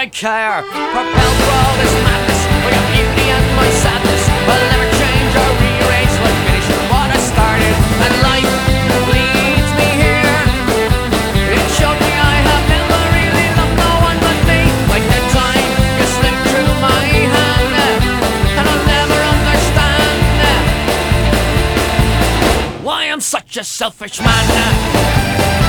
I care. Propelled through all this madness by your beauty and my sadness. I'll never change or rearrange, like finishing what I started. And life leads me here. It showed me I have never really loved no one but me. Like the time you slipped through my hand, and I'll never understand why I'm such a selfish man.